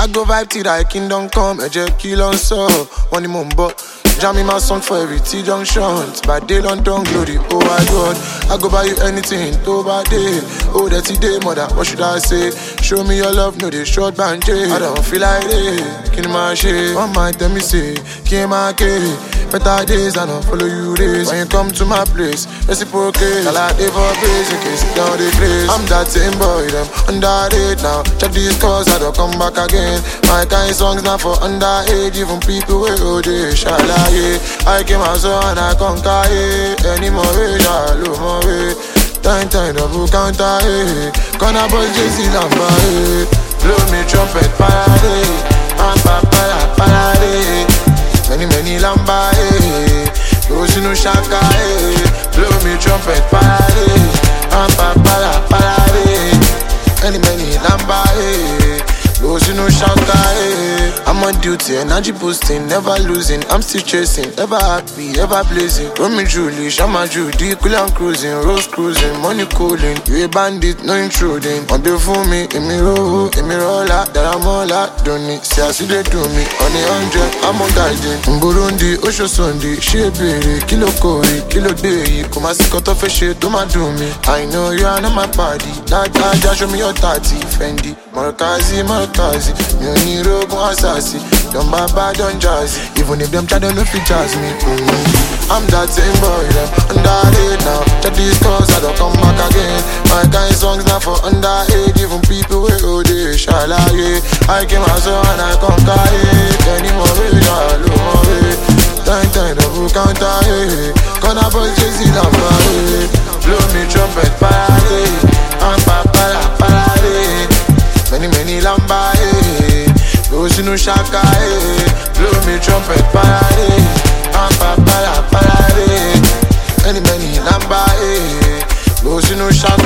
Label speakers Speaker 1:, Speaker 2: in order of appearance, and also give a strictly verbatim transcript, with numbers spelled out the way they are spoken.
Speaker 1: go vibe till thy kingdom come. A jet kill on so, one the mumbo. Jamming my song for every T-junction. By day London glory, oh my God. I go buy you anything, to by day. Oh, that's the day, mother, what should I say? Show me your love, no, they short bandage. I don't feel like it, kill my shit. One might tell me say, kill my kid. Better days, I don't follow you days. When you come to my place, reciprocate. I like it for praise in case down the place. I'm that same boy, them underage now. Check these calls, I don't come back again. My kind songs not for underage. Even people with O J, shall I? Yeah. I came out so and I conquer it. Any more way, I love more way. Time, time, double counter it. Gonna bust J C number it. Blow me trumpet, parade. I'm papaya, parade. Many, many lamba it. Those no shaka it. Blow me trumpet, parade. I'm papaya, parade. Many, many lamba it. Those no shaka it. I'm on duty, energy boosting, never losing. I'm still chasing, ever happy, ever blazing. Romeo Julie, Shama Judy, cool and cruising, rose cruising, money cooling. You a bandit, no intruding. On the phone me, in me roll, in me roll out, that I'm all out, don't need. See I see they do me, on the hundred, I'm on guiding. In Burundi, Osho Sunday, Shebere, Kilo Kori, Kilo Day. Come and see cut off a shit, do my do me. I know you are not my party. That guy just show me your thirty, Fendi. Markazi, Markazi, me only rogue one assassin. Don't baba, don't jazzy. Even if them try to no fit jazz me. Mm-hmm. I'm that same boy, them underage now. Check these calls, I don't come back again. My kind songs not for underage. Even people with O D, shall I? Yeah. I came out so and I conquer it. Any more way, I love more way. Time, time, double counter it. Gonna bust J C number it. Blow me trumpet, parade. I'm papaya, parade. Many, many lamba it. Those no shaka eh. Blow me trumpet parade. I'm papaya parade. Many many lamba eh. Those no shaka.